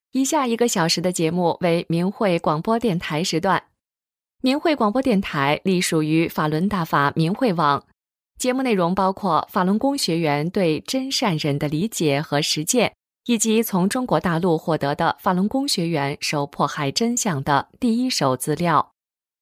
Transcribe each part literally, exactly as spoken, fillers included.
以下一个小时的节目为明慧广播电台时段。明慧广播电台隶属于法轮大法明慧网，节目内容包括法轮功学员对真善忍的理解和实践，以及从中国大陆获得的法轮功学员受迫害真相的第一手资料。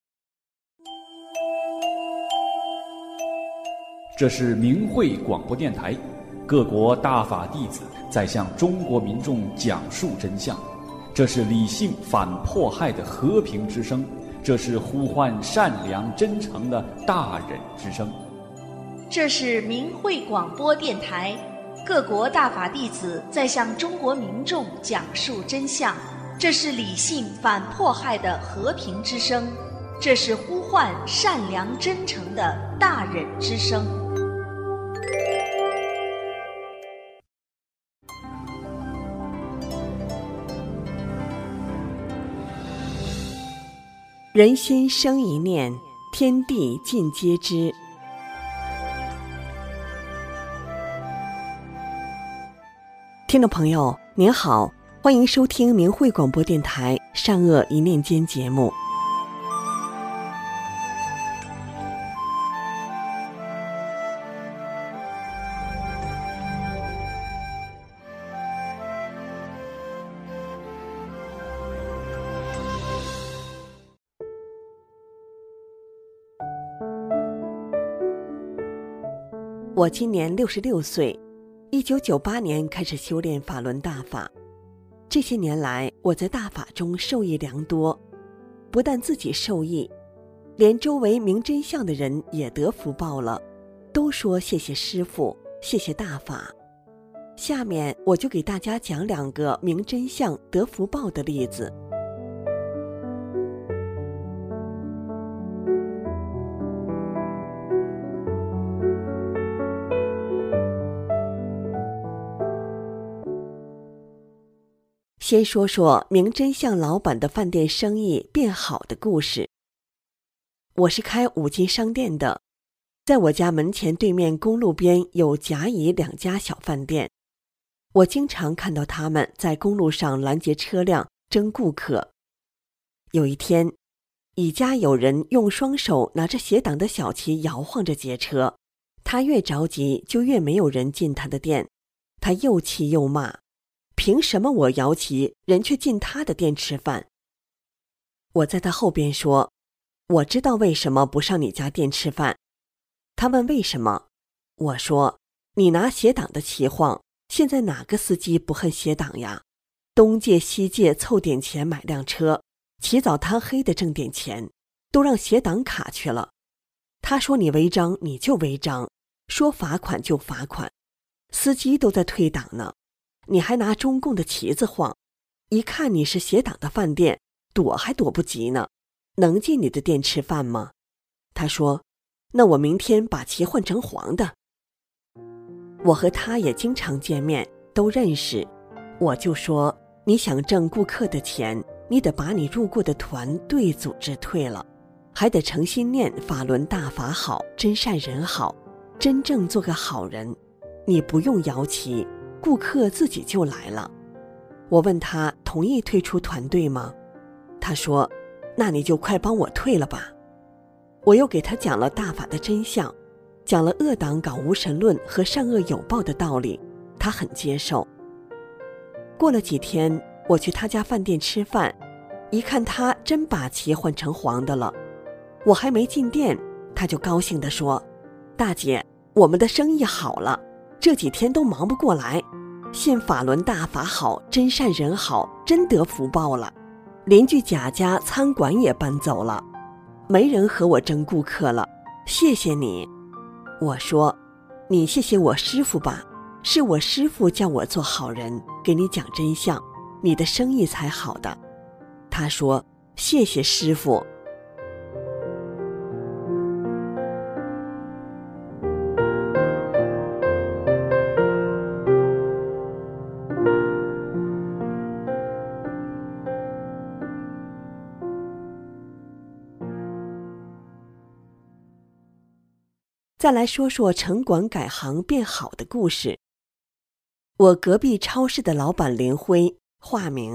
这是明慧广播电台，各国大法弟子在向中国民众讲述真相，这是理性反迫害的和平之声，这是呼唤善良真诚的大忍之声。 这是明慧广播电台，各国大法弟子在向中国民众讲述真相，这是理性反迫害的和平之声，这是呼唤善良真诚的大忍之声。 人心生一念，天地尽皆知。听众朋友您好，欢迎收听明慧广播电台善恶一念间节目。我今年六十六岁，一九九八年开始修炼法轮大法。这些年来，我在大法中受益良多，不但自己受益，连周围明真相的人也得福报了，都说谢谢师父，谢谢大法。下面我就给大家讲两个明真相得福报的例子。先说说明真相老板的饭店生意变好的故事。我是开五金商店的，在我家门前对面公路边有甲乙两家小饭店，我经常看到他们在公路上拦截车辆争顾客。有一天，乙家有人用双手拿着斜挡的小旗摇晃着劫车，他越着急就越没有人进他的店，他又气又骂，凭什么我摇旗，人却进他的店吃饭？我在他后边说，我知道为什么不上你家店吃饭。他问为什么？我说，你拿斜挡的旗晃，现在哪个司机不恨斜挡呀？东借西借凑点钱买辆车，起早贪黑的挣点钱，都让斜挡卡去了。他说你违章你就违章，说罚款就罚款，司机都在退档呢，你还拿中共的旗子晃，一看你是斜挡的饭店，躲还躲不及呢，能进你的店吃饭吗？他说，那我明天把旗换成黄的。我和他也经常见面，都认识，我就说，你想挣顾客的钱，你得把你入过的团队组织退了，还得诚心念法轮大法好，真善人好，真正做个好人。你不用摇旗，顾客自己就来了。我问他同意退出团队吗？他说，那你就快帮我退了吧。我又给他讲了大法的真相，讲了恶党搞无神论和善恶有报的道理，他很接受。过了几天，我去他家饭店吃饭，一看他真把旗换成黄的了。我还没进店，他就高兴地说，大姐，我们的生意好了，这几天都忙不过来，信法轮大法好，真善人好，真得福报了。邻居贾家餐馆也搬走了，没人和我争顾客了，谢谢你。我说，你谢谢我师父吧，是我师父叫我做好人，给你讲真相，你的生意才好的。他说，谢谢师父。再来说说城管改行变好的故事。我隔壁超市的老板林辉，化名，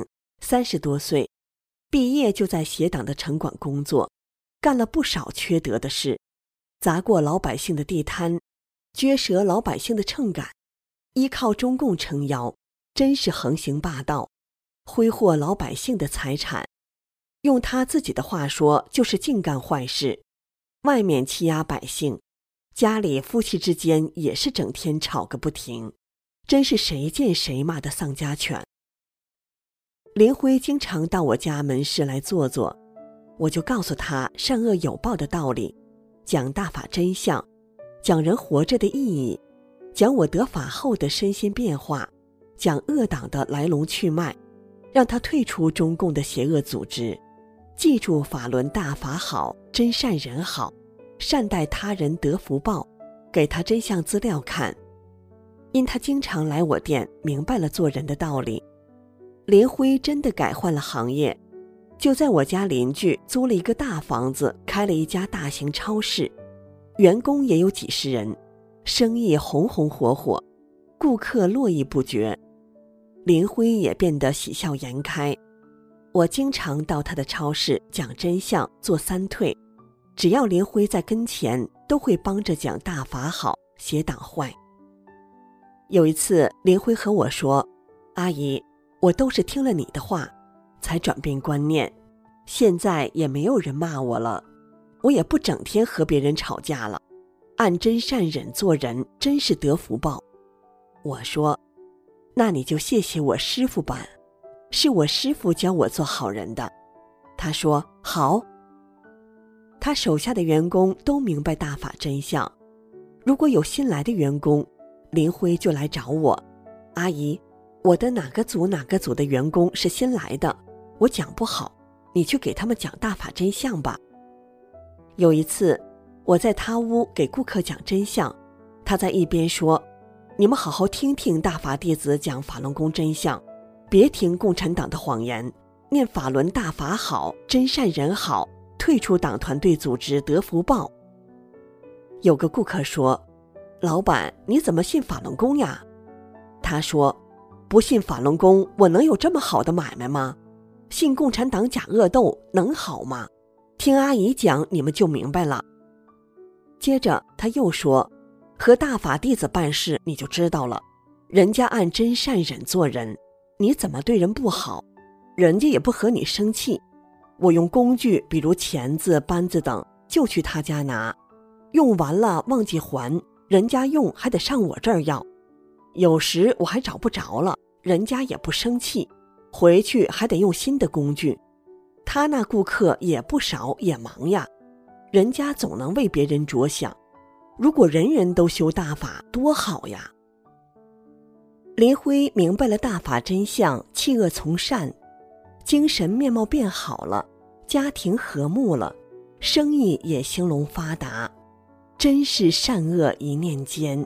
三十多岁，毕业就在协党的城管工作，干了不少缺德的事，砸过老百姓的地摊，撅折老百姓的秤杆，依靠中共撑腰，真是横行霸道，挥霍老百姓的财产。用他自己的话说，就是净干坏事，外面欺压百姓，家里夫妻之间也是整天吵个不停，真是谁见谁骂的丧家犬。林辉经常到我家门市来坐坐，我就告诉他善恶有报的道理，讲大法真相，讲人活着的意义，讲我得法后的身心变化，讲恶党的来龙去脉，让他退出中共的邪恶组织，记住法轮大法好，真善人好，善待他人得福报，给他真相资料看。因他经常来我店，明白了做人的道理。林辉真的改换了行业，就在我家邻居租了一个大房子，开了一家大型超市，员工也有几十人，生意红红火火，顾客络绎不绝。林辉也变得喜笑颜开。我经常到他的超市讲真相，做三退，只要林辉在跟前，都会帮着讲大法好，邪党坏。有一次林辉和我说，阿姨，我都是听了你的话才转变观念，现在也没有人骂我了，我也不整天和别人吵架了，按真善忍做人，真是得福报。我说，那你就谢谢我师父吧，是我师父教我做好人的。他说好。他手下的员工都明白大法真相，如果有新来的员工，林辉就来找我，阿姨，我的哪个组哪个组的员工是新来的，我讲不好，你去给他们讲大法真相吧。有一次我在他屋给顾客讲真相，他在一边说，你们好好听听大法弟子讲法轮功真相，别听共产党的谎言，念法轮大法好，真善人好，退出党团队组织得福报。有个顾客说，老板，你怎么信法轮功呀？他说，不信法轮功，我能有这么好的买卖吗？信共产党假恶斗能好吗？听阿姨讲，你们就明白了。接着他又说，和大法弟子办事你就知道了，人家按真善忍做人，你怎么对人不好，人家也不和你生气。我用工具，比如钳子、扳子等，就去他家拿，用完了忘记还，人家用还得上我这儿要，有时我还找不着了，人家也不生气，回去还得用新的工具。他那顾客也不少，也忙呀，人家总能为别人着想，如果人人都修大法多好呀。林辉明白了大法真相，弃恶从善，精神面貌变好了，家庭和睦了，生意也兴隆发达，真是善恶一念间。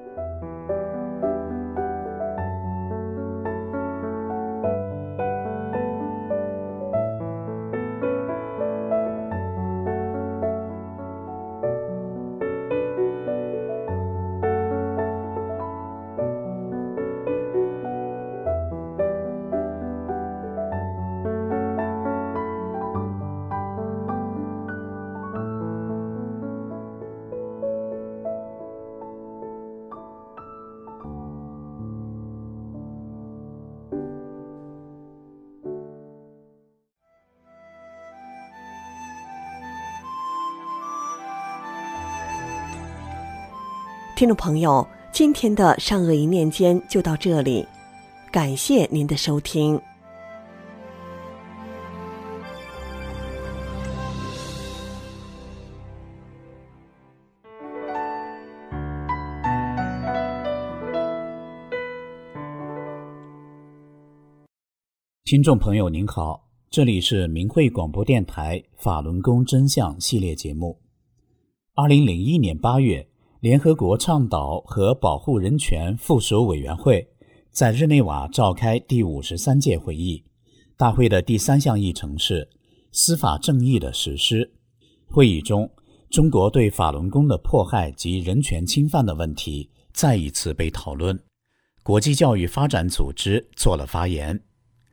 听众朋友，今天的善恶一念间就到这里，感谢您的收听。 听众朋友您好，这里是明慧广播电台法轮功真相系列节目。二零零一年八月，联合国倡导和保护人权附属委员会在日内瓦召开第五十三届会议，大会的第三项议程是司法正义的实施。会议中，中国对法轮功的迫害及人权侵犯的问题再一次被讨论，国际教育发展组织做了发言。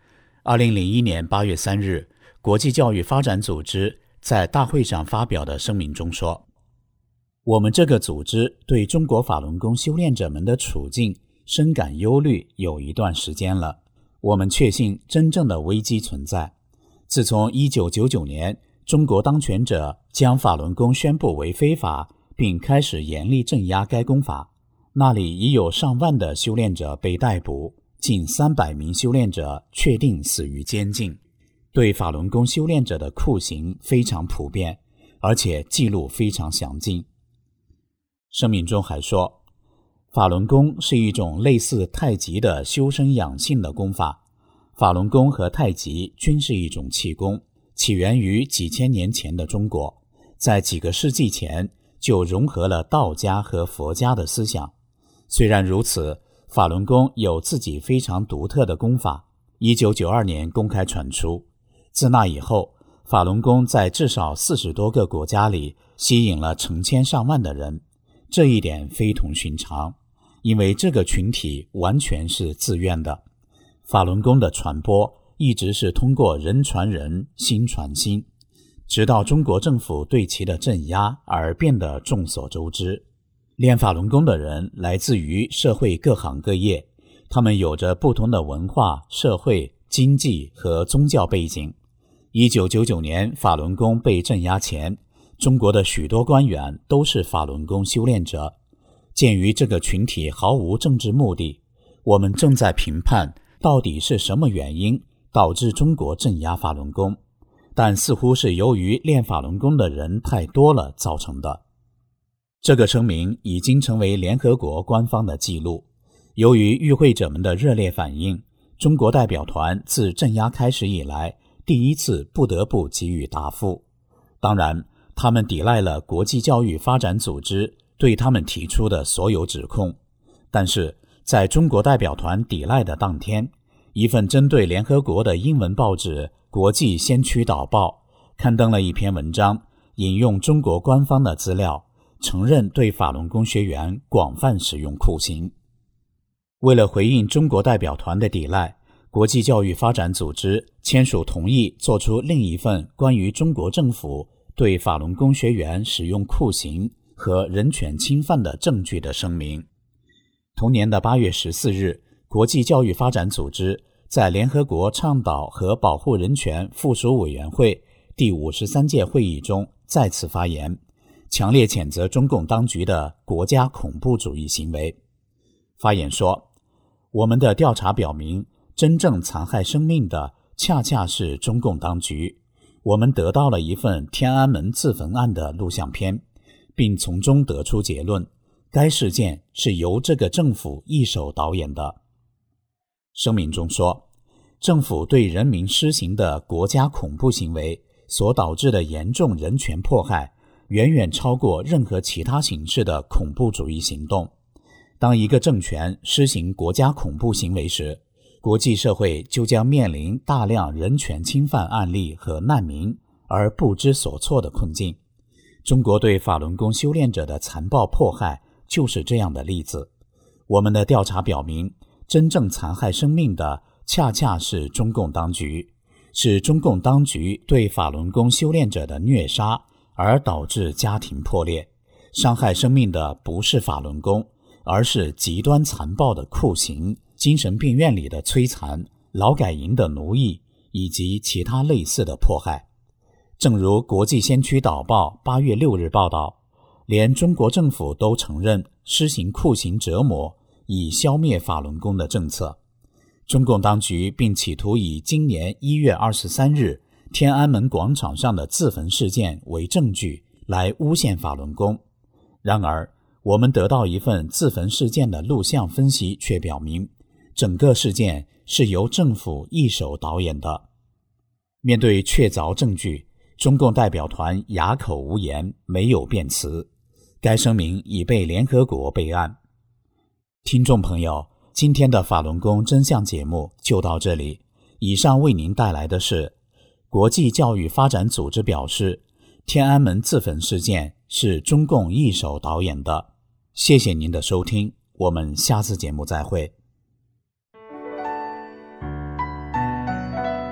二零零一年八月三日，国际教育发展组织在大会上发表的声明中说，我们这个组织对中国法轮功修炼者们的处境深感忧虑有一段时间了。我们确信真正的危机存在。自从一九九九年中国当权者将法轮功宣布为非法，并开始严厉镇压该功法，那里已有上万的修炼者被逮捕，近三百名修炼者确定死于监禁。对法轮功修炼者的酷刑非常普遍，而且记录非常详尽。声明中还说，法轮功是一种类似太极的修身养性的功法。法轮功和太极均是一种气功，起源于几千年前的中国，在几个世纪前就融合了道家和佛家的思想。虽然如此，法轮功有自己非常独特的功法，一九九二年公开传出。自那以后，法轮功在至少四十多个国家里吸引了成千上万的人，这一点非同寻常，因为这个群体完全是自愿的。法轮功的传播一直是通过人传人，心传心，直到中国政府对其的镇压而变得众所周知。练法轮功的人来自于社会各行各业，他们有着不同的文化、社会、经济和宗教背景。一九九九年法轮功被镇压前，中国的许多官员都是法轮功修炼者。鉴于这个群体毫无政治目的，我们正在评判到底是什么原因导致中国镇压法轮功，但似乎是由于练法轮功的人太多了造成的。这个声明已经成为联合国官方的记录。由于与会者们的热烈反应，中国代表团自镇压开始以来第一次不得不给予答复。当然，他们抵赖了国际教育发展组织对他们提出的所有指控。但是在中国代表团抵赖的当天，一份针对联合国的英文报纸《国际先驱导报》刊登了一篇文章，引用中国官方的资料，承认对法轮功学员广泛使用酷刑。为了回应中国代表团的抵赖，国际教育发展组织签署同意做出另一份关于中国政府对法轮功学员使用酷刑和人权侵犯的证据的声明。同年的八月十四日，国际教育发展组织在联合国倡导和保护人权附属委员会第五十三届会议中再次发言，强烈谴责中共当局的国家恐怖主义行为。发言说，我们的调查表明，真正残害生命的恰恰是中共当局。我们得到了一份天安门自焚案的录像片，并从中得出结论，该事件是由这个政府一手导演的。声明中说，政府对人民施行的国家恐怖行为所导致的严重人权迫害，远远超过任何其他形式的恐怖主义行动。当一个政权施行国家恐怖行为时，国际社会就将面临大量人权侵犯案例和难民而不知所措的困境。中国对法轮功修炼者的残暴迫害就是这样的例子。我们的调查表明，真正残害生命的恰恰是中共当局，是中共当局对法轮功修炼者的虐杀而导致家庭破裂。伤害生命的不是法轮功，而是极端残暴的酷刑、精神病院里的摧残、劳改营的奴役以及其他类似的迫害。正如国际先驱导报八月六日报道，连中国政府都承认施行酷刑折磨以消灭法轮功的政策。中共当局并企图以今年一月二十三日天安门广场上的自焚事件为证据来诬陷法轮功。然而，我们得到一份自焚事件的录像分析却表明，整个事件是由政府一手导演的。面对确凿证据，中共代表团哑口无言，没有辩词。该声明已被联合国备案。听众朋友，今天的法轮功真相节目就到这里。以上为您带来的是国际教育发展组织表示，天安门自焚事件是中共一手导演的。谢谢您的收听，我们下次节目再会。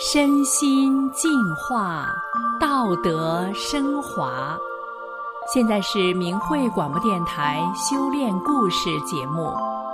身心净化，道德升华。现在是明慧广播电台修炼故事节目。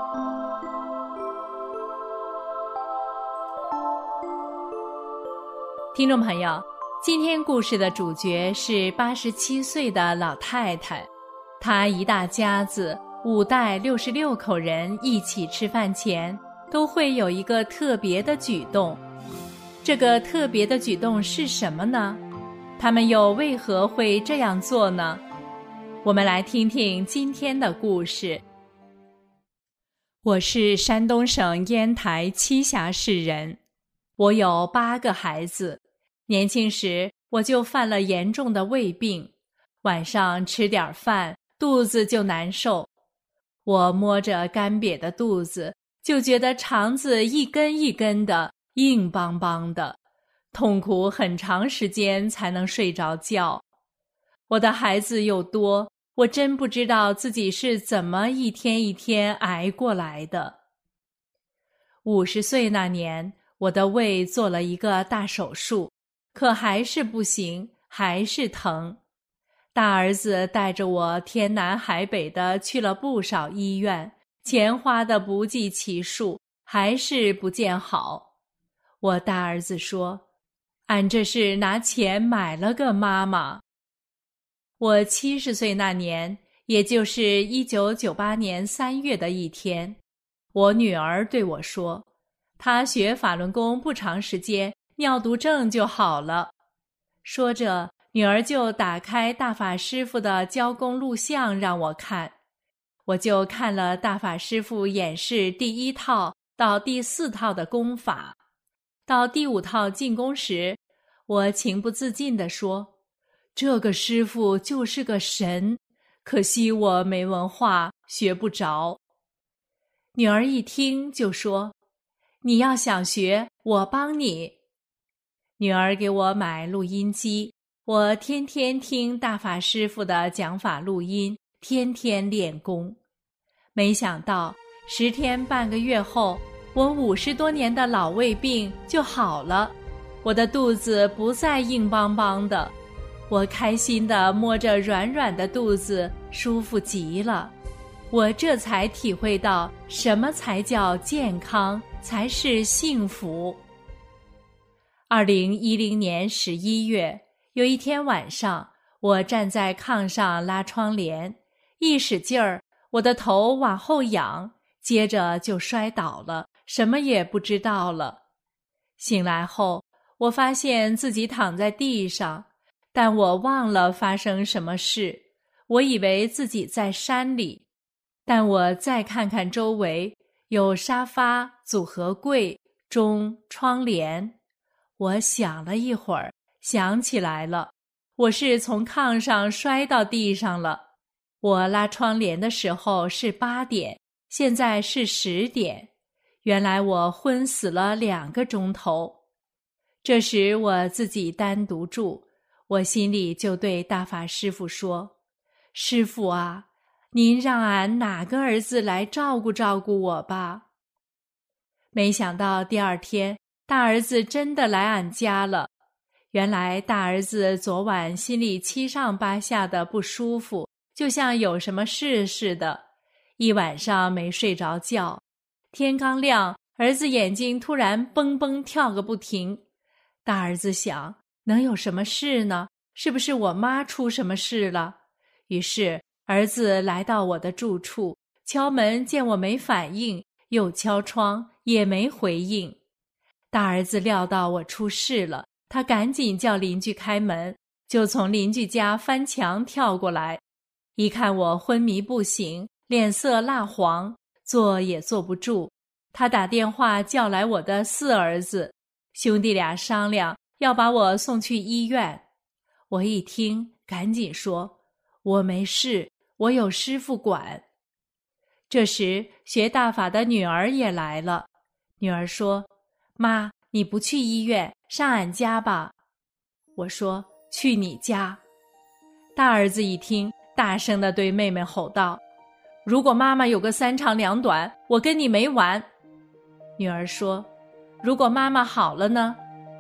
听众朋友，今天故事的主角是八十七岁的老太太，她一大家子五代六十六口人一起吃饭前，都会有一个特别的举动。这个特别的举动是什么呢？他们又为何会这样做呢？我们来听听今天的故事。我是山东省烟台栖霞市人，我有八个孩子。年轻时我就犯了严重的胃病，晚上吃点饭，肚子就难受。我摸着干瘪的肚子，就觉得肠子一根一根的，硬邦邦的，痛苦很长时间才能睡着觉。我的孩子又多，我真不知道自己是怎么一天一天挨过来的。五十岁那年，我的胃做了一个大手术，可还是不行，还是疼。大儿子带着我天南海北的去了不少医院，钱花得不计其数，还是不见好。我大儿子说，俺这是拿钱买了个妈妈。我七十岁那年，也就是一九九八年三月的一天，我女儿对我说，她学法轮功不长时间，尿毒症就好了。说着，女儿就打开大法师父的教功录像让我看。我就看了大法师父演示第一套到第四套的功法。到第五套进宫时，我情不自禁地说，这个师父就是个神，可惜我没文化，学不着。女儿一听就说，你要想学，我帮你。女儿给我买录音机，我天天听大法师父的讲法录音，天天练功。没想到十天半个月后，我五十多年的老胃病就好了，我的肚子不再硬邦邦的，我开心地摸着软软的肚子，舒服极了。我这才体会到什么才叫健康，才是幸福。二零一零年十一月，有一天晚上，我站在炕上拉窗帘，一使劲儿，我的头往后仰，接着就摔倒了，什么也不知道了。醒来后，我发现自己躺在地上，但我忘了发生什么事，我以为自己在山里。但我再看看周围，有沙发、组合柜、钟、窗帘。我想了一会儿，想起来了，我是从炕上摔到地上了。我拉窗帘的时候是八点，现在是十点。原来我昏死了两个钟头。这时我自己单独住，我心里就对大法师父说，师父啊，您让俺哪个儿子来照顾照顾我吧。没想到第二天，大儿子真的来俺家了。原来大儿子昨晚心里七上八下的不舒服，就像有什么事似的，一晚上没睡着觉。天刚亮，儿子眼睛突然蹦蹦跳个不停。大儿子想，能有什么事呢？是不是我妈出什么事了？于是儿子来到我的住处，敲门见我没反应，又敲窗也没回应。大儿子料到我出事了，他赶紧叫邻居开门，就从邻居家翻墙跳过来。一看我昏迷不醒，脸色蜡黄，坐也坐不住，他打电话叫来我的四儿子，兄弟俩商量要把我送去医院。我一听赶紧说，我没事，我有师父管。这时学大法的女儿也来了，女儿说，妈，你不去医院，上俺家吧。我说，去你家。大儿子一听，大声地对妹妹吼道，如果妈妈有个三长两短，我跟你没完。女儿说，如果妈妈好了呢？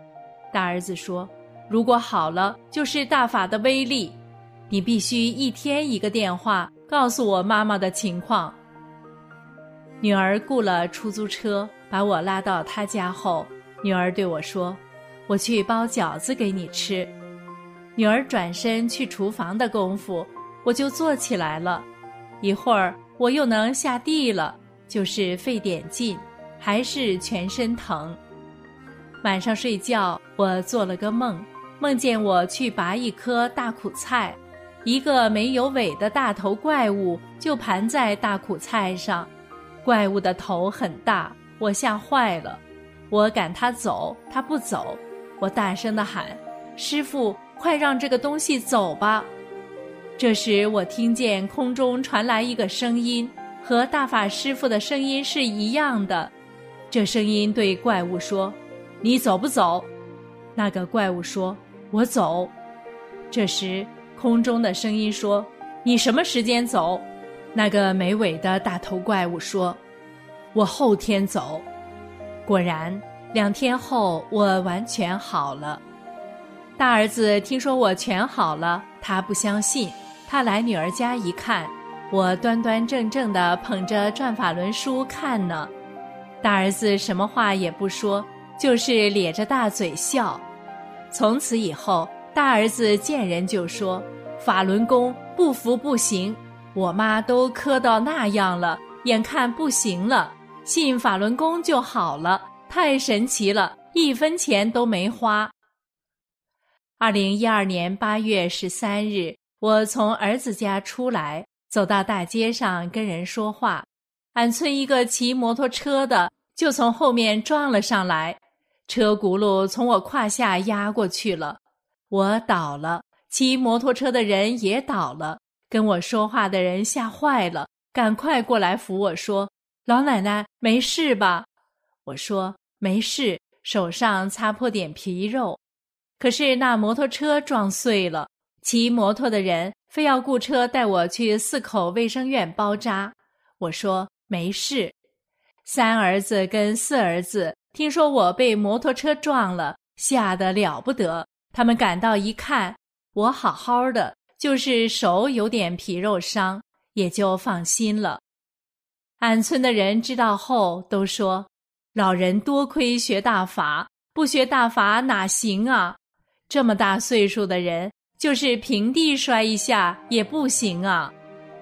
大儿子说，如果好了，就是大法的威力。你必须一天一个电话告诉我妈妈的情况。女儿雇了出租车，把我拉到她家后，女儿对我说，我去包饺子给你吃。女儿转身去厨房的功夫，我就坐起来了。一会儿我又能下地了，就是沸点劲，还是全身疼。晚上睡觉，我做了个梦，梦见我去拔一颗大苦菜，一个没有尾的大头怪物就盘在大苦菜上，怪物的头很大，我吓坏了。我赶它走，它不走，我大声地喊，师父，快让这个东西走吧。这时我听见空中传来一个声音，和大法师父的声音是一样的。这声音对怪物说，你走不走？那个怪物说，我走。这时空中的声音说，你什么时间走？那个没尾的大头怪物说，我后天走。果然两天后我完全好了。大儿子听说我全好了，他不相信，他来女儿家一看，我端端正正地捧着转法轮书看呢。大儿子什么话也不说，就是咧着大嘴笑。从此以后，大儿子见人就说，法轮功不服不行，我妈都磕到那样了，眼看不行了，信法轮功就好了，太神奇了，一分钱都没花。二零一二年八月十三日，我从儿子家出来，走到大街上跟人说话，俺村一个骑摩托车的就从后面撞了上来，车轱辘从我胯下压过去了，我倒了，骑摩托车的人也倒了，跟我说话的人吓坏了，赶快过来扶我说，老奶奶没事吧？我说没事，手上擦破点皮肉。可是那摩托车撞碎了，骑摩托的人非要雇车带我去四口卫生院包扎。我说没事。三儿子跟四儿子听说我被摩托车撞了，吓得了不得，他们赶到一看，我好好的，就是手有点皮肉伤，也就放心了。俺村的人知道后都说，老人多亏学大法，不学大法哪行啊？这么大岁数的人，就是平地摔一下也不行啊。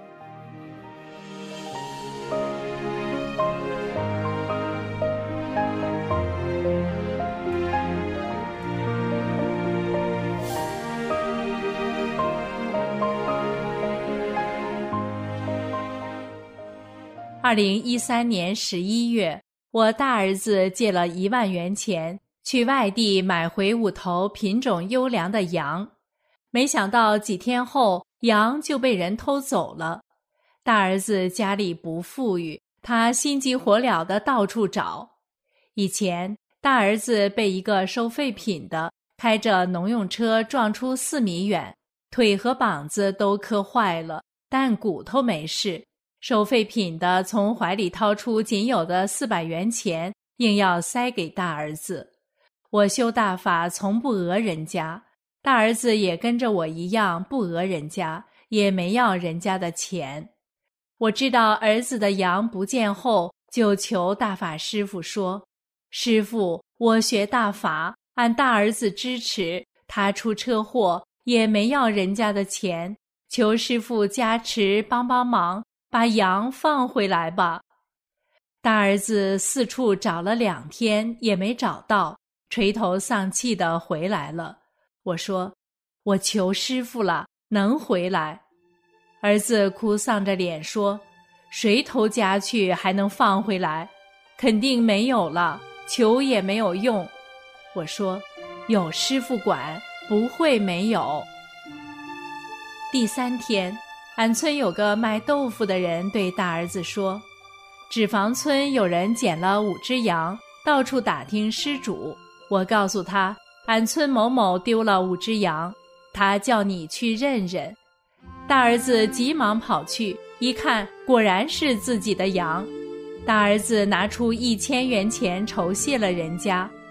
二零一三年十一月，我大儿子借了一万元钱，去外地买回五头品种优良的羊，没想到几天后，羊就被人偷走了。大儿子家里不富裕，他心急火燎地到处找。以前，大儿子被一个收废品的开着农用车撞出四米远，腿和膀子都磕坏了，但骨头没事。收废品的从怀里掏出仅有的四百元钱，硬要塞给大儿子。我修大法从不讹人家，大儿子也跟着我一样不讹人家，也没要人家的钱。我知道儿子的羊不见后，就求大法师父说，师父，我学大法，俺大儿子支持，他出车祸也没要人家的钱，求师父加持帮帮忙，把羊放回来吧。大儿子四处找了两天也没找到，垂头丧气地回来了。我说，我求师父了，能回来。儿子哭丧着脸说，谁偷家去还能放回来？肯定没有了，求也没有用。我说，有师父管，不会没有。第三天，俺村有个卖豆腐的人对大儿子说，脂肪村有人捡了五只羊，到处打听失主。我告诉他，俺村某某丢了五只羊，他叫你去认认。大儿子急忙跑去，一看果然是自己的羊。大儿子拿出一千元钱酬谢了人家，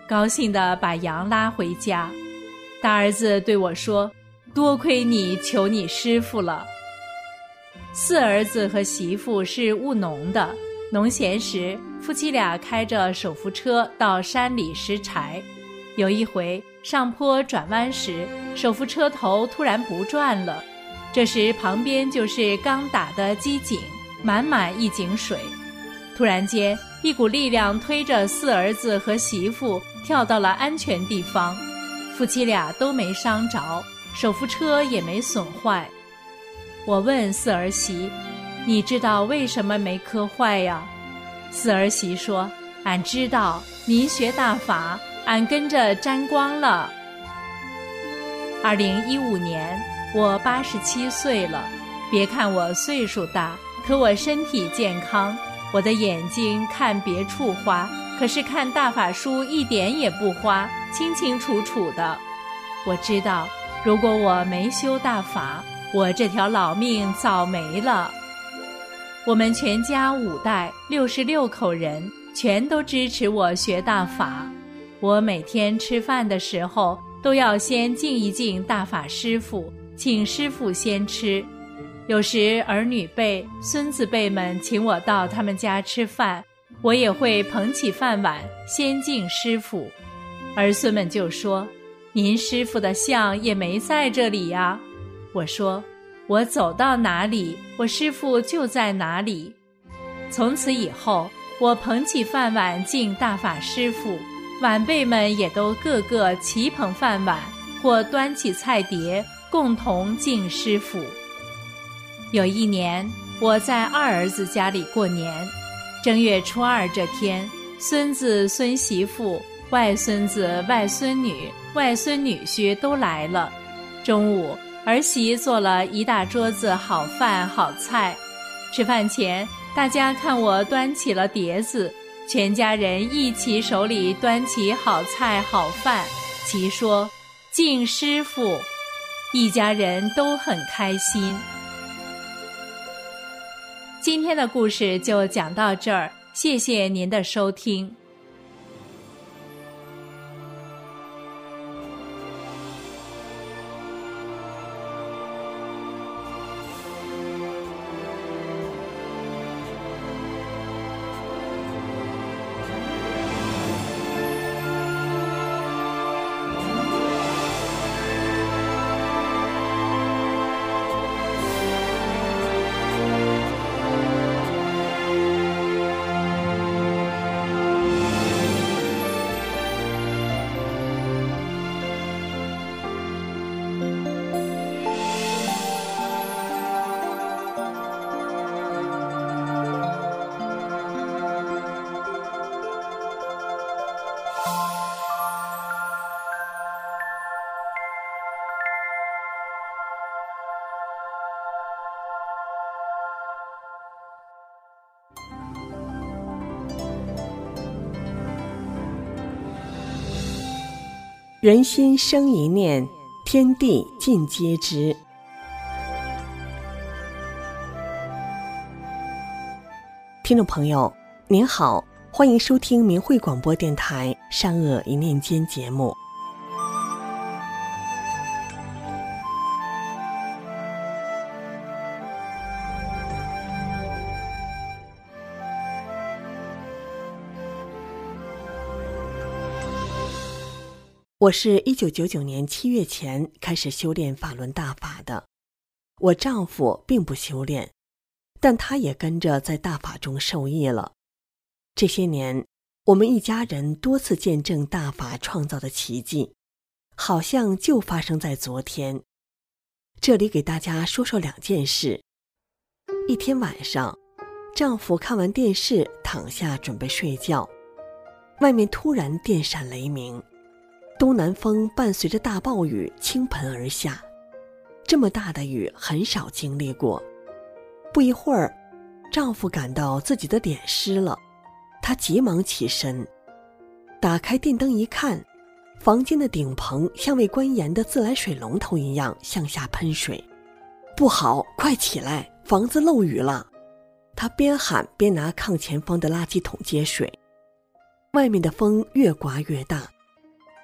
高兴地把羊拉回家。大儿子对我说：“多亏你，求你师傅了。”四儿子和媳妇是务农的，农闲时，夫妻俩开着手扶车到山里拾柴。有一回上坡转弯时，手扶车头突然不转了，这时旁边就是刚打的机井，满满一井水。突然间，一股力量推着四儿子和媳妇跳到了安全地方，夫妻俩都没伤着，手扶车也没损坏。我问四儿媳：“你知道为什么没磕坏呀？”四儿媳说：“俺知道，您学大法，俺跟着沾光了。”二零一五年，我八十七岁了。别看我岁数大，可我身体健康。我的眼睛看别处花，可是看大法书一点也不花，清清楚楚的。我知道，如果我没修大法，我这条老命早没了。我们全家五代六十六口人，全都支持我学大法。我每天吃饭的时候，都要先敬一敬大法师父，请师父先吃。有时儿女辈、孙子辈们请我到他们家吃饭，我也会捧起饭碗，先敬师父。儿孙们就说：“您师父的像也没在这里呀。”我说：“我走到哪里，我师父就在哪里。”从此以后，我捧起饭碗敬大法师父，晚辈们也都个个齐捧饭碗，或端起菜碟，共同敬师父。有一年，我在二儿子家里过年，正月初二这天，孙子孙媳妇、外孙子外孙女、外孙女婿都来了。中午，儿媳做了一大桌子好饭好菜。吃饭前，大家看我端起了碟子，全家人一起手里端起好菜好饭，齐说敬师父，一家人都很开心。今天的故事就讲到这儿，谢谢您的收听。 人心生一念，天地尽皆知。听众朋友您好，欢迎收听明慧广播电台善恶一念间节目。我是一九九九年七月前开始修炼法轮大法的，我丈夫并不修炼，但他也跟着在大法中受益了。这些年，我们一家人多次见证大法创造的奇迹，好像就发生在昨天。这里给大家说说两件事。一天晚上，丈夫看完电视躺下准备睡觉，外面突然电闪雷鸣，东南风伴随着大暴雨倾盆而下，这么大的雨很少经历过。不一会儿，丈夫感到自己的脸湿了，他急忙起身，打开电灯一看，房间的顶棚像未关严的自来水龙头一样向下喷水。不好，快起来，房子漏雨了！他边喊边拿炕前方的垃圾桶接水。外面的风越刮越大，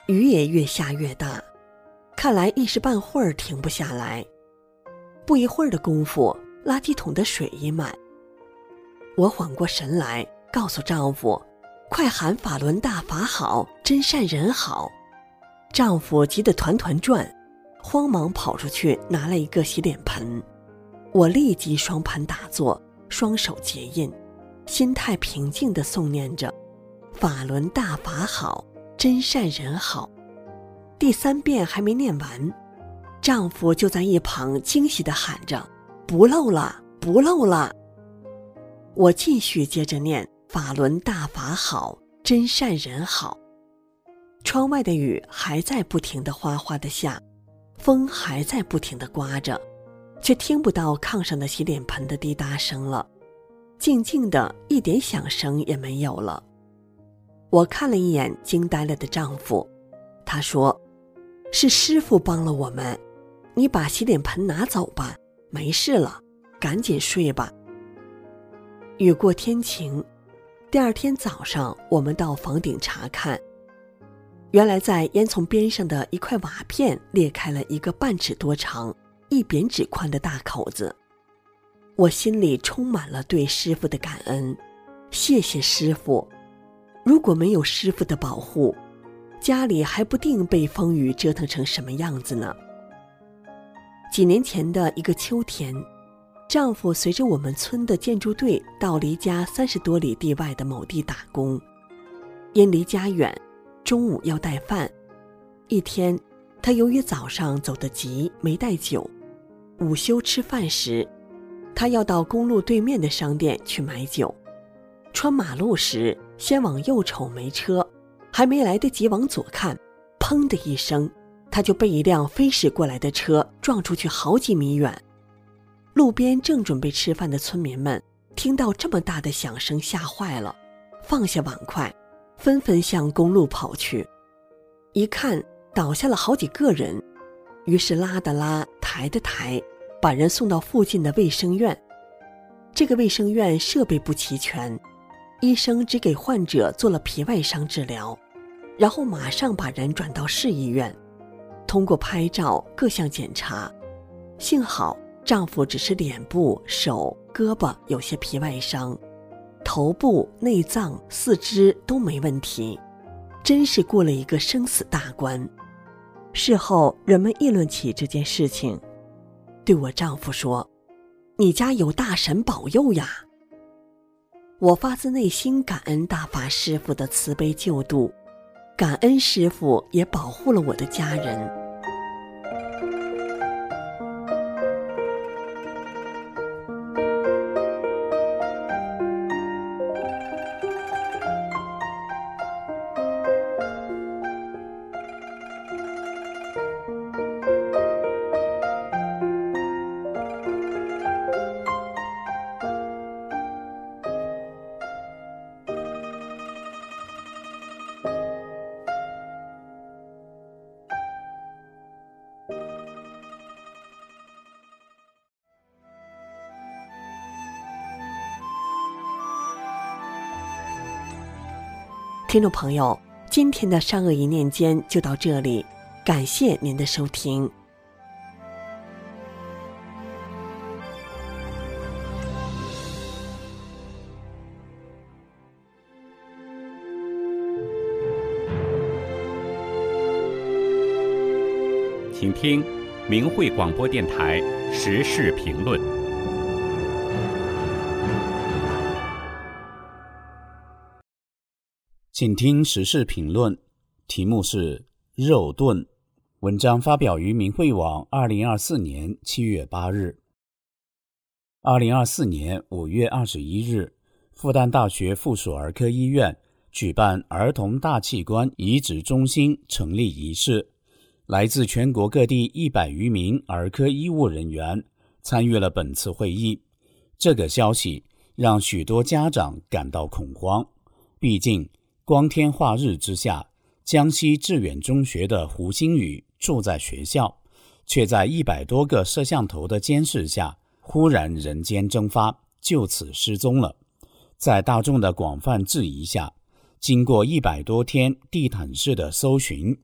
雨也越下越大，看来一时半会儿停不下来。不一会儿的功夫，垃圾桶的水一满。我缓过神来，告诉丈夫，快喊法轮大法好，真善人好。丈夫急得团团转，慌忙跑出去拿了一个洗脸盆。我立即双盘打坐，双手结印，心态平静地诵念着法轮大法好，真善人好。第三遍还没念完，丈夫就在一旁惊喜地喊着，不漏了，不漏了。我继续接着念法轮大法好，真善人好。窗外的雨还在不停地哗哗地下，风还在不停地刮着，却听不到炕上的洗脸盆的滴答声了，静静的一点响声也没有了。我看了一眼惊呆了的丈夫，他说，是师父帮了我们，你把洗脸盆拿走吧，没事了，赶紧睡吧。雨过天晴，第二天早上我们到房顶查看，原来在烟囱边上的一块瓦片裂开了一个半尺多长、一扁指宽的大口子。我心里充满了对师父的感恩，谢谢师父。如果没有师父的保护，家里还不定被风雨折腾成什么样子呢。几年前的一个秋天，丈夫随着我们村的建筑队到离家三十多里地外的某地打工，因离家远，中午要带饭。一天，他由于早上走得急，没带酒，午休吃饭时，他要到公路对面的商店去买酒。穿马路时，先往右瞅没车，还没来得及往左看，砰的一声，他就被一辆飞驶过来的车撞出去好几米远。路边正准备吃饭的村民们听到这么大的响声，吓坏了，放下碗筷，纷纷向公路跑去。一看倒下了好几个人，于是拉的拉，抬的抬，把人送到附近的卫生院。这个卫生院设备不齐全，医生只给患者做了皮外伤治疗，然后马上把人转到市医院。通过拍照各项检查，幸好丈夫只是脸部、手、胳膊有些皮外伤，头部、内脏、四肢都没问题，真是过了一个生死大关。事后人们议论起这件事情，对我丈夫说，你家有大神保佑呀。我发自内心感恩大法师父的慈悲救度，感恩师父也保护了我的家人。听众朋友，今天的善恶一念间就到这里，感谢您的收听。 请听明慧广播电台时事评论。 请听时事评论，题目是肉盾。文章发表于明慧网二零二四年七月八日。二零二四年五月二十一日，复旦大学附属儿科医院举办儿童大器官移植中心成立仪式，来自全国各地一百余名儿科医务人员参与了本次会议。这个消息让许多家长感到恐慌，毕竟光天化日之下，江西致远中学的胡星宇住在学校，却在一百多个摄像头的监视下忽然人间蒸发，就此失踪了。在大众的广泛质疑下，经过一百多天地毯式的搜寻，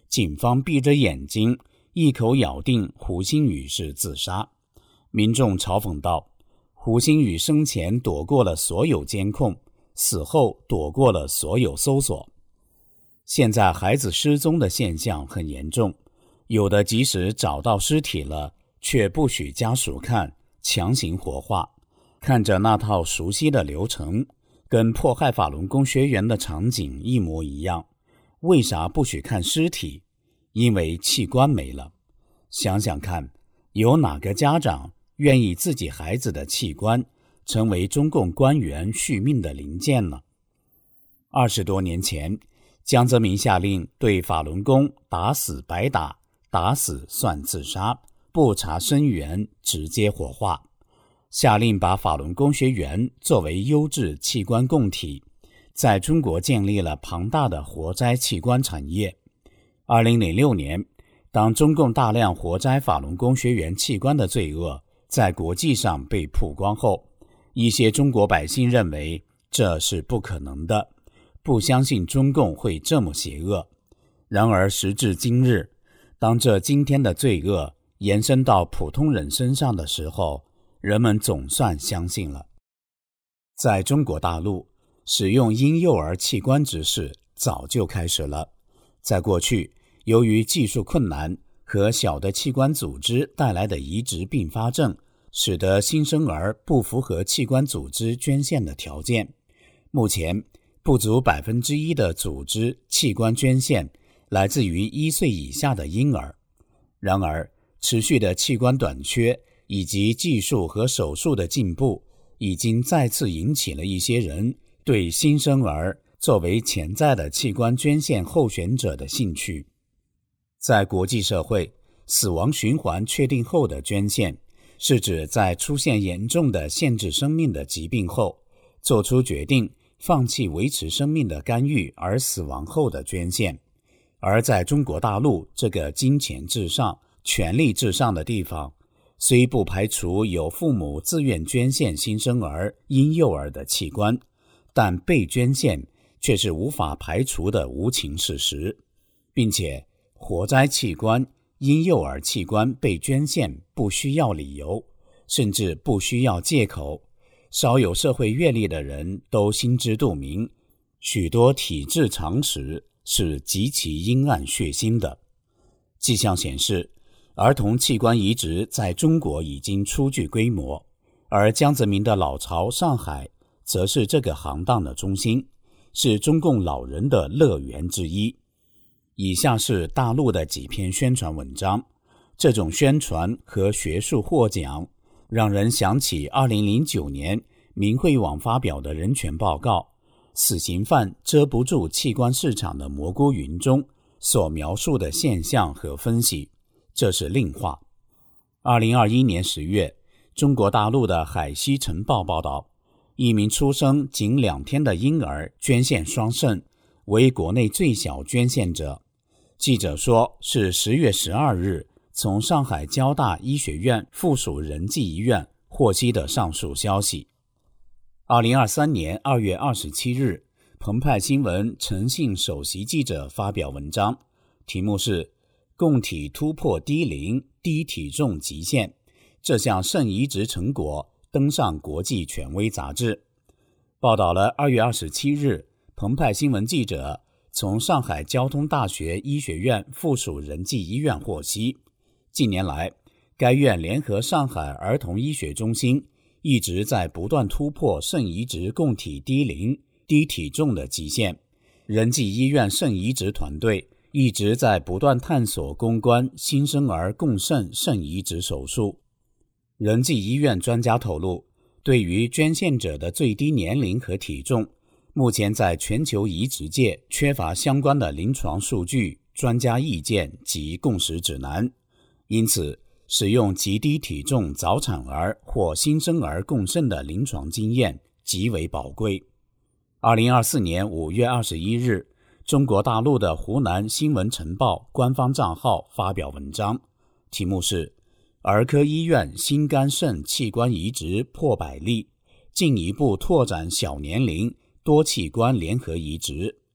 警方闭着眼睛一口咬定胡鑫宇是自杀。民众嘲讽道，胡鑫宇生前躲过了所有监控，死后躲过了所有搜索。现在孩子失踪的现象很严重，有的即使找到尸体了，却不许家属看，强行火化。看着那套熟悉的流程，跟迫害法轮功学员的场景一模一样。为啥不许看尸体？因为器官没了。想想看，有哪个家长愿意自己孩子的器官成为中共官员续命的零件呢？二十多年前，江泽民下令对法轮功打死白打，打死算自杀，不查生源，直接火化。下令把法轮功学员作为优质器官供体，在中国建立了庞大的活摘器官产业。二零零六年，当中共大量活摘法轮功学员器官的罪恶在国际上被曝光后，一些中国百姓认为这是不可能的，不相信中共会这么邪恶。然而时至今日，当这今天的罪恶延伸到普通人身上的时候，人们总算相信了。在中国大陆，使用婴幼儿器官之事早就开始了。在过去，由于技术困难和小的器官组织带来的移植并发症，使得新生儿不符合器官组织捐献的条件。目前，不足百分之一的组织器官捐献来自于一岁以下的婴儿。然而，持续的器官短缺以及技术和手术的进步，已经再次引起了一些人对新生儿作为潜在的器官捐献候选者的兴趣。在国际社会，死亡循环确定后的捐献，是指在出现严重的限制生命的疾病后，做出决定放弃维持生命的干预而死亡后的捐献。而在中国大陆这个金钱至上、权力至上的地方，虽不排除有父母自愿捐献新生儿、婴幼儿的器官，但被捐献却是无法排除的无情事实，并且活摘器官、婴幼儿器官被捐献不需要理由，甚至不需要借口。少有社会阅历的人都心知肚明，许多体制常识是极其阴暗血腥的。迹象显示，儿童器官移植在中国已经初具规模，而江泽民的老巢上海则是这个行当的中心，是中共老人的乐园之一。以下是大陆的几篇宣传文章，这种宣传和学术获奖让人想起二零零九年明慧网发表的人权报告，死刑犯遮不住器官市场的蘑菇云中所描述的现象和分析，这是另话。二零二一年十月，中国大陆的海西晨报报道，一名出生仅两天的婴儿捐献双肾，为国内最小捐献者。记者说是十月十二日从上海交大医学院附属仁济医院获悉的上述消息。二零二三年二月二十七日，澎湃新闻陈姓首席记者发表文章，题目是供体突破低龄低体重极限，这项肾移植成果登上国际权威杂志。报道了二月二十七日，澎湃新闻记者从上海交通大学医学院附属仁济医院获悉，近年来该院联合上海儿童医学中心一直在不断突破肾移植供体低龄低体重的极限。仁济医院肾移植团队一直在不断探索攻关新生儿共肾肾移植手术。仁济医院专家透露，对于捐献者的最低年龄和体重，目前在全球移植界缺乏相关的临床数据、专家意见及共识指南，因此使用极低体重早产儿或新生儿共肾的临床经验极为宝贵。二零二四年五月二十一日，中国大陆的湖南新闻晨报官方账号发表文章，题目是儿科医院心肝肾器官移植破百例，进一步拓展小年龄多器官联合移植。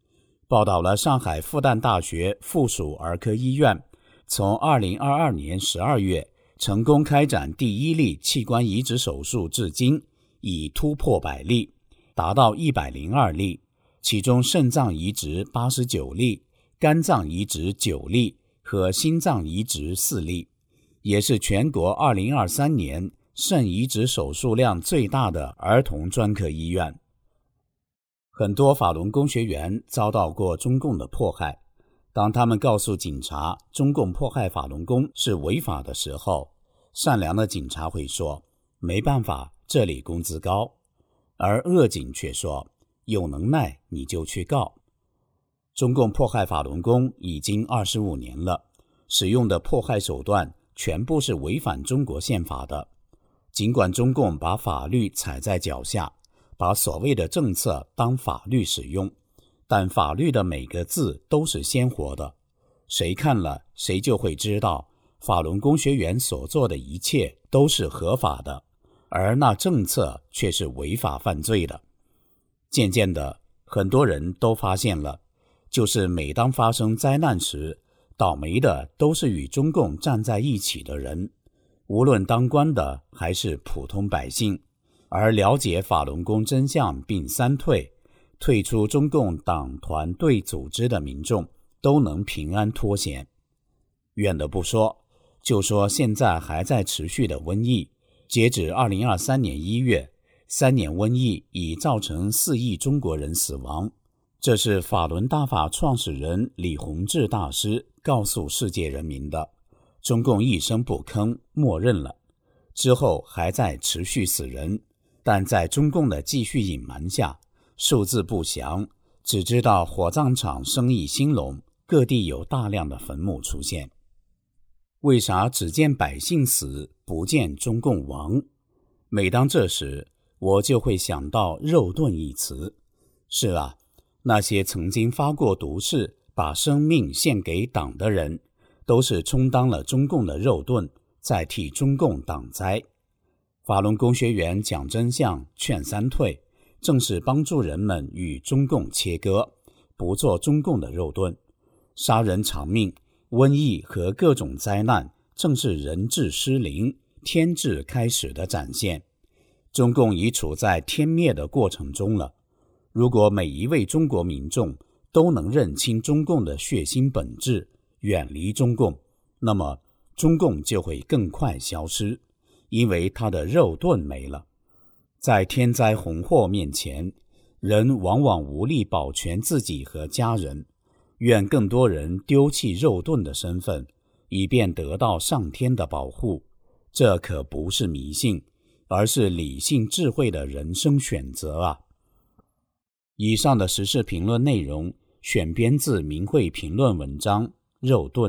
报道了上海复旦大学附属儿科医院从二零二二年十二月成功开展第一例器官移植手术至今已突破百例，达到一百零二例，其中肾脏移植八十九例，肝脏移植九例和心脏移植四例，也是全国二零二三年肾移植手术量最大的儿童专科医院。很多法轮功学员遭到过中共的迫害，当他们告诉警察中共迫害法轮功是违法的时候，善良的警察会说没办法，这里工资高，而恶警却说有能耐你就去告。中共迫害法轮功已经二十五年了，使用的迫害手段全部是违反中国宪法的。尽管中共把法律踩在脚下，把所谓的政策当法律使用，但法律的每个字都是鲜活的，谁看了谁就会知道法轮功学员所做的一切都是合法的，而那政策却是违法犯罪的。渐渐的，很多人都发现了，就是每当发生灾难时，倒霉的都是与中共站在一起的人，无论当官的还是普通百姓。而了解法轮功真相并三退，退出中共党团队组织的民众都能平安脱险。远的不说，就说现在还在持续的瘟疫，截止二零二三年一月，三年瘟疫已造成四亿中国人死亡。这是法轮大法创始人李洪志大师告诉世界人民的，中共一声不吭，默认了，之后还在持续死人，但在中共的继续隐瞒下，数字不详，只知道火葬场生意兴隆，各地有大量的坟墓出现。为啥只见百姓死，不见中共亡？每当这时，我就会想到肉盾一词。是啊，那些曾经发过毒誓，把生命献给党的人，都是充当了中共的肉盾，在替中共挡灾。法轮功学员讲真相，劝三退，正是帮助人们与中共切割，不做中共的肉盾。杀人偿命，瘟疫和各种灾难，正是人治失灵，天治开始的展现。中共已处在天灭的过程中了。如果每一位中国民众都能认清中共的血腥本质，远离中共，那么中共就会更快消失，因为他的肉盾没了。在天灾洪祸面前，人往往无力保全自己和家人，愿更多人丢弃肉盾的身份，以便得到上天的保护。这可不是迷信，而是理性智慧的人生选择啊！以上的时事评论内容选编自明慧评论文章《肉盾》。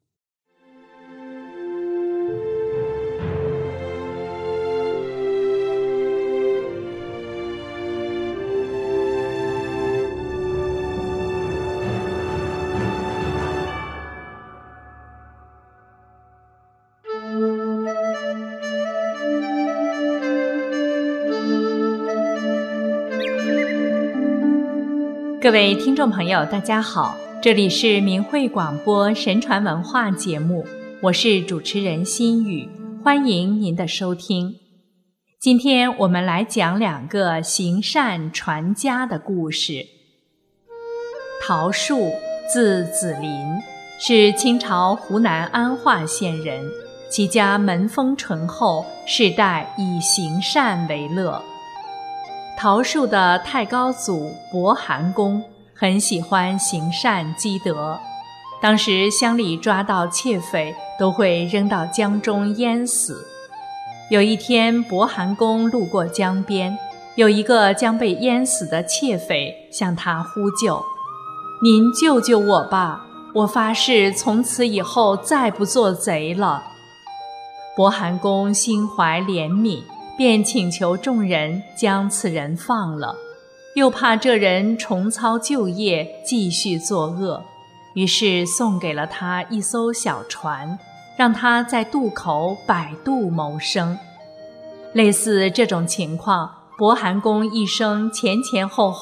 各位听众朋友，大家好，这里是明慧广播神传文化节目，我是主持人心雨，欢迎您的收听。今天我们来讲两个行善传家的故事。陶树，字子林，是清朝湖南安化县人，其家门风淳厚，世代以行善为乐。陶树的太高祖伯寒公很喜欢行善积德，当时乡里抓到窃匪都会扔到江中淹死。有一天，伯寒公路过江边，有一个将被淹死的窃匪向他呼救：“您救救我吧，我发誓从此以后再不做贼了。”伯寒公心怀怜悯，便请求众人将此人放了，又怕这人重操旧业，继续作恶，于是送给了他一艘小船，让他在渡口摆渡谋生。类似这种情况，伯寒公一生前前后后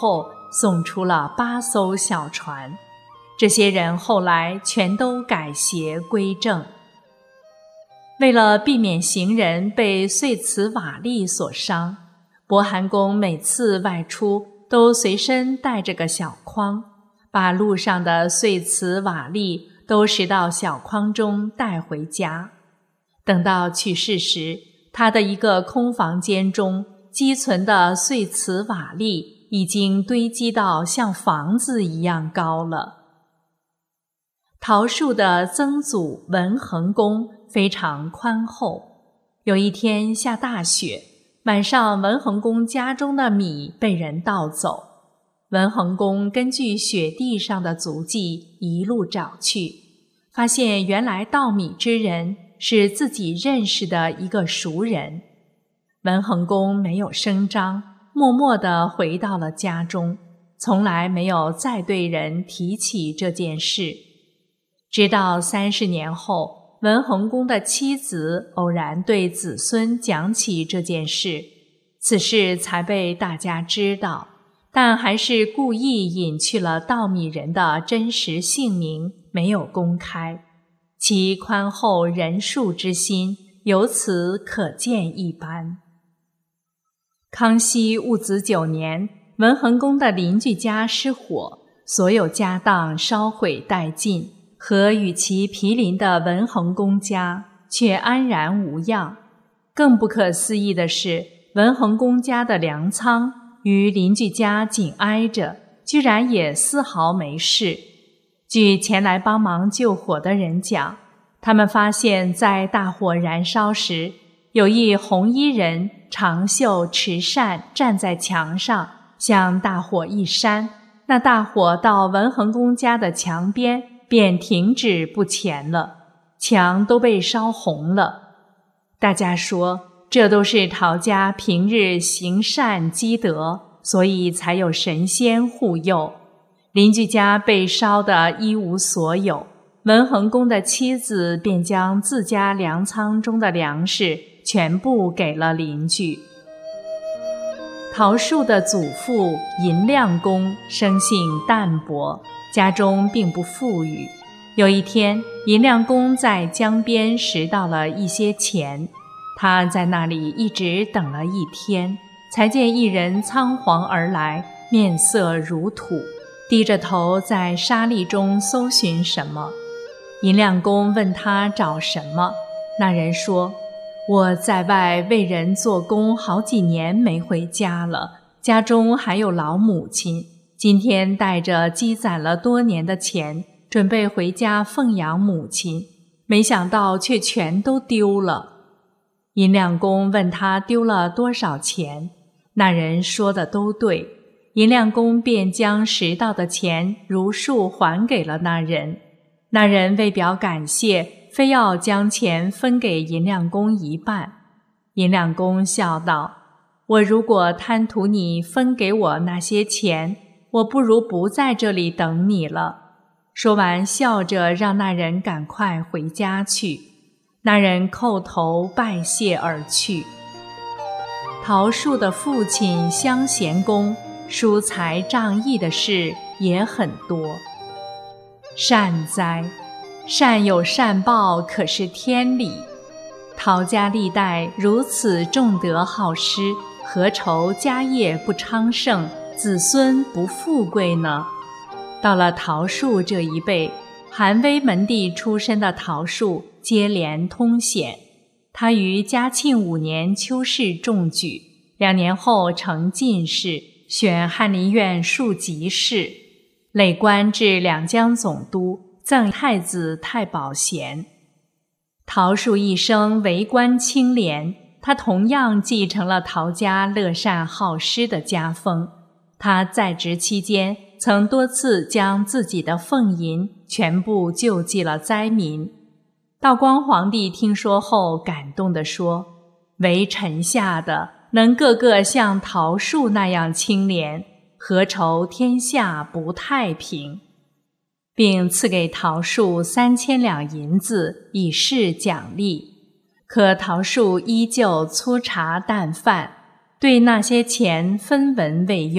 送出了八艘小船。这些人后来全都改邪归正。为了避免行人被碎瓷瓦砾所伤，伯寒公每次外出都随身带着个小筐，把路上的碎瓷瓦砾都拾到小筐中带回家。等到去世时，他的一个空房间中积存的碎瓷瓦砾已经堆积到像房子一样高了。陶树的曾祖文恒公非常宽厚。有一天下大雪，晚上文恒公家中的米被人盗走。文恒公根据雪地上的足迹一路找去，发现原来盗米之人是自己认识的一个熟人。文恒公没有声张，默默地回到了家中，从来没有再对人提起这件事。直到三十年后，文恒公的妻子偶然对子孙讲起这件事，此事才被大家知道，但还是故意隐去了盗米人的真实姓名，没有公开。其宽厚仁恕之心由此可见一斑。康熙戊子九年，文恒公的邻居家失火，所有家当烧毁殆尽，和与其毗邻的文恒公家却安然无恙。更不可思议的是，文恒公家的粮仓与邻居家紧挨着，居然也丝毫没事。据前来帮忙救火的人讲，他们发现在大火燃烧时，有一红衣人长袖持扇站在墙上，向大火一扇，那大火到文恒公家的墙边便停止不前了，墙都被烧红了。大家说，这都是陶家平日行善积德，所以才有神仙护佑。邻居家被烧得一无所有，文恒公的妻子便将自家粮仓中的粮食全部给了邻居。陶树的祖父银亮公生性淡泊，家中并不富裕。有一天，银亮公在江边拾到了一些钱，他在那里一直等了一天，才见一人仓皇而来，面色如土，低着头在沙砾中搜寻什么。银亮公问他找什么，那人说：我在外为人做工好几年没回家了，家中还有老母亲，今天带着积攒了多年的钱，准备回家奉养母亲，没想到却全都丢了。银亮公问他丢了多少钱，那人说的都对，银亮公便将拾到的钱如数还给了那人。那人为表感谢，非要将钱分给银亮公一半。银亮公笑道：我如果贪图你分给我那些钱，我不如不在这里等你了。说完，笑着让那人赶快回家去。那人叩头拜谢而去。陶树的父亲襄贤公疏财仗义的事也很多。善哉，善有善报，可是天理。陶家历代如此重德好施，何愁家业不昌盛，子孙不富贵呢？到了陶树这一辈，寒微门第出身的陶树接连通显。他于嘉庆五年秋试中举，两年后成进士，选翰林院庶吉士，累官至两江总督，赠太子太保衔。陶树一生为官清廉，他同样继承了陶家乐善好施的家风。他在职期间曾多次将自己的俸银全部救济了灾民。道光皇帝听说后感动地说：为臣下的能个个像陶树那样清廉，何愁天下不太平，并赐给陶树三千两银子以示奖励。可陶树依旧粗茶淡饭，对那些钱分文未用，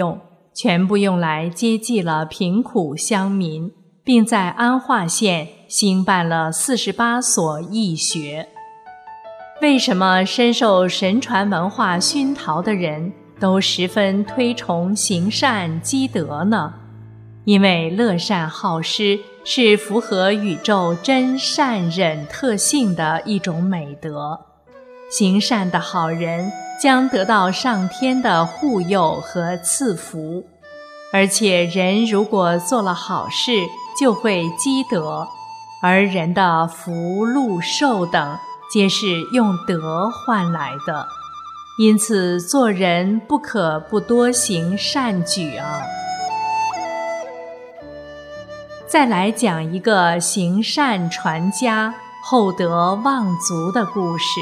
全部用来接济了贫苦乡民，并在安化县兴办了四十八所义学。为什么深受神传文化熏陶的人都十分推崇行善积德呢？因为乐善好施是符合宇宙真善忍特性的一种美德，行善的好人将得到上天的护佑和赐福，而且人如果做了好事就会积德，而人的福禄寿等皆是用德换来的，因此做人不可不多行善举啊。再来讲一个行善传家、厚德望族的故事。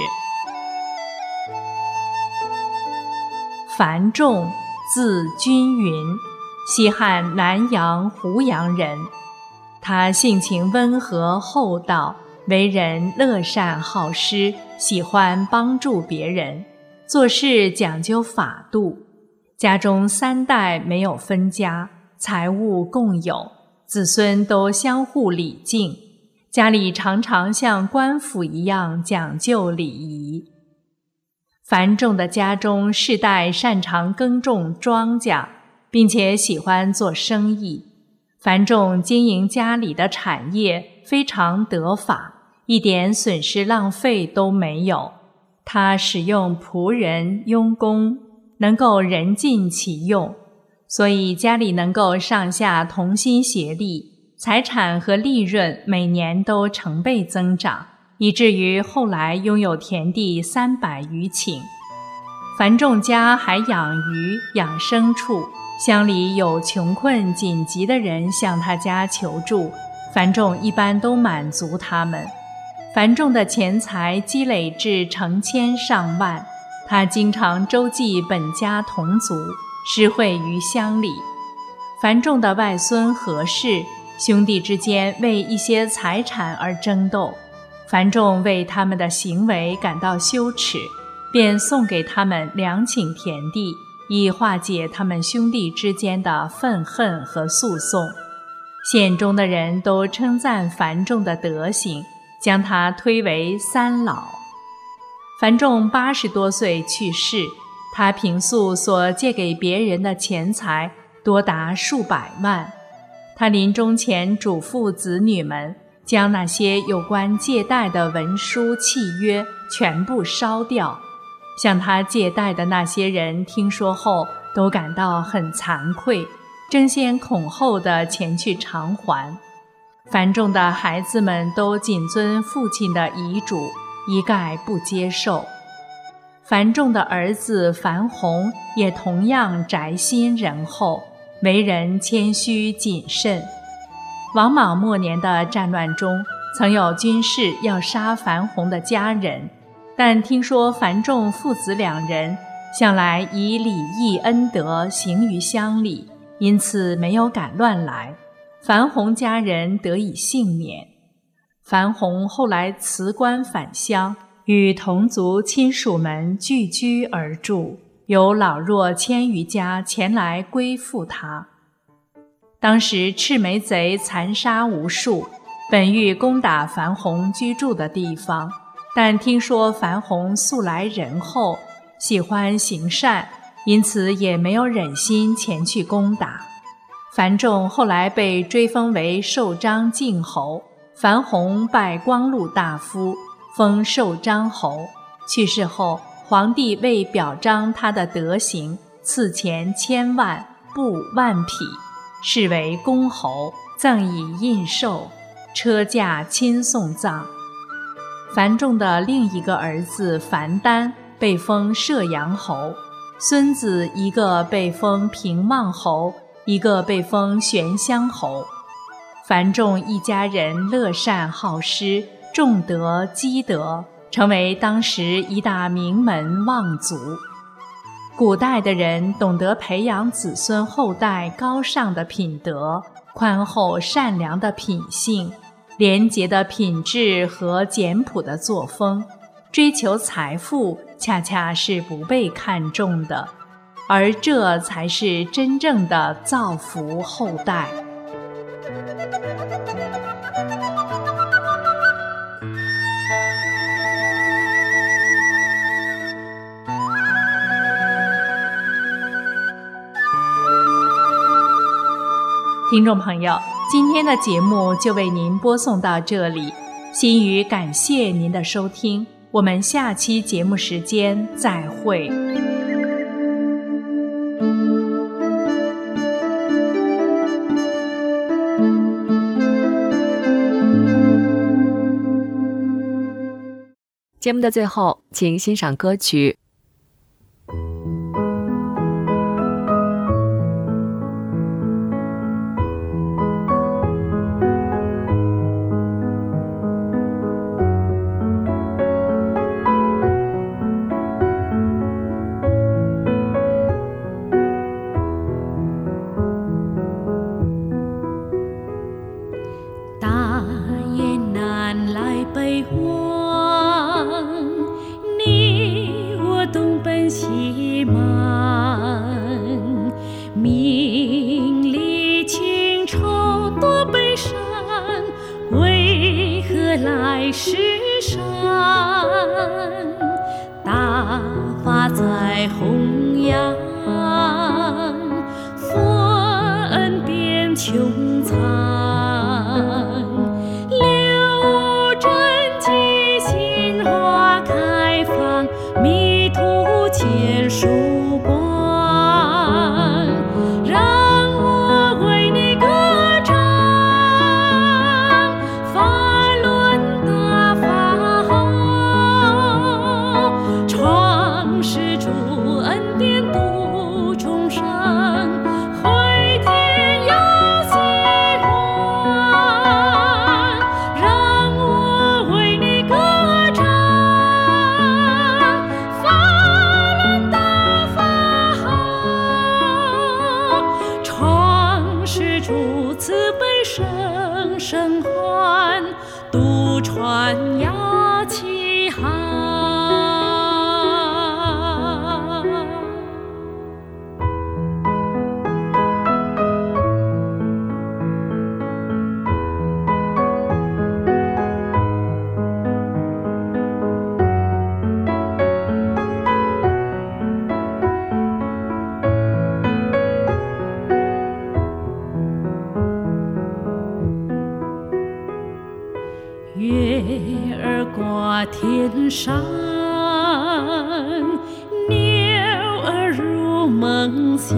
樊仲，字均匀，西汉南阳湖阳人。他性情温和厚道，为人乐善好施，喜欢帮助别人，做事讲究法度。家中三代没有分家，财物共有，子孙都相互礼敬，家里常常像官府一样讲究礼仪。樊仲的家中世代擅长耕种庄稼，并且喜欢做生意。樊仲经营家里的产业非常得法，一点损失浪费都没有。他使用仆人佣工，能够人尽其用，所以家里能够上下同心协力，财产和利润每年都成倍增长，以至于后来拥有田地三百余顷。樊仲家还养鱼、养牲畜，乡里有穷困紧急的人向他家求助，樊仲一般都满足他们。樊仲的钱财积累至成千上万，他经常周济本家同族，施惠于乡里。樊仲的外孙何氏，兄弟之间为一些财产而争斗，樊仲为他们的行为感到羞耻，便送给他们两顷田地，以化解他们兄弟之间的愤恨和诉讼。县中的人都称赞樊仲的德行，将他推为三老。樊仲八十多岁去世，他平素所借给别人的钱财多达数百万。他临终前嘱咐子女们，将那些有关借贷的文书契约全部烧掉。向他借贷的那些人听说后，都感到很惭愧，争先恐后地前去偿还。樊仲的孩子们都谨遵父亲的遗嘱，一概不接受。樊仲的儿子樊宏也同样宅心仁厚，为人谦虚谨慎。王莽末年的战乱中，曾有军士要杀樊宏的家人，但听说樊仲父子两人向来以礼义恩德行于乡里，因此没有敢乱来，樊宏家人得以幸免。樊宏后来辞官返乡，与同族亲属们聚居而住，有老弱千余家前来归附他。当时赤眉贼残杀无数，本欲攻打樊宏居住的地方，但听说樊宏素来仁厚，喜欢行善，因此也没有忍心前去攻打。樊仲后来被追封为寿章靖侯，樊宏拜光禄大夫，封寿章侯。去世后，皇帝为表彰他的德行，赐钱千万，布万匹，视为公侯，赠以印绶，车驾亲送葬。樊仲的另一个儿子樊丹被封射阳侯，孙子一个被封平望侯，一个被封玄乡侯。樊仲一家人乐善好施，重德积德，成为当时一大名门望族。古代的人懂得培养子孙后代高尚的品德，宽厚善良的品性，廉洁的品质和简朴的作风，追求财富恰恰是不被看重的。 而这才是真正的造福后代。听众朋友，今天的节目就为您播送到这里，心语感谢您的收听，我们下期节目时间再会。 节目的最后，请欣赏歌曲。 大雁南来北往，你我东奔西忙，名利情仇多悲伤，为何来世上？大发在弘扬，佛恩遍穹苍。见曙光，让我为你歌唱，法轮大法好，创世主恩典度众生，回天有希望，让我为你歌唱。慈悲生生还，渡船摇旗航。月儿挂天上，鸟儿入梦乡，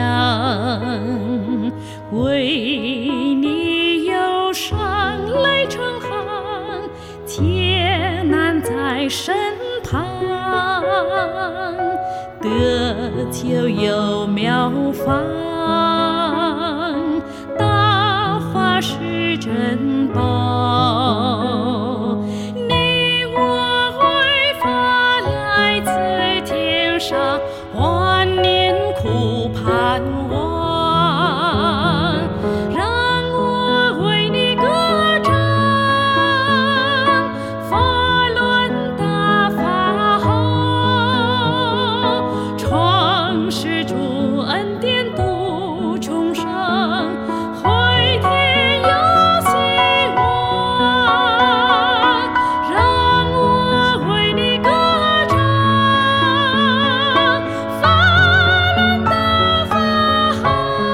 为你忧伤泪成行，艰难在身旁，得救有妙方，大法是珍宝，你我为法来自天上，万年苦盼望，让我为你歌唱，法轮大法好，创世主恩典度众生，回天有希望，让我为你歌唱，法轮大法好，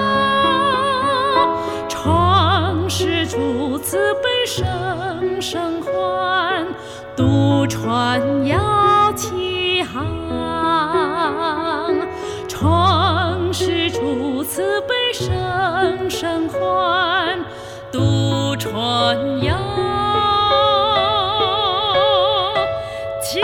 创世主慈悲生生还，渡船摇旗航，创世主慈悲生生还，渡船摇旗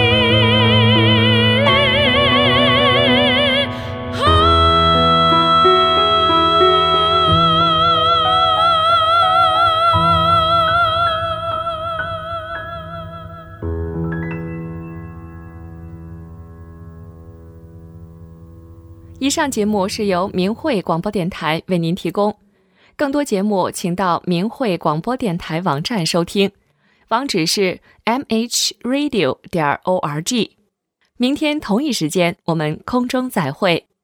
以上节目是由明慧广播电台为您提供，更多节目请到明慧广播电台网站收听，网址是 m h radio 点 org。明天同一时间我们空中再会。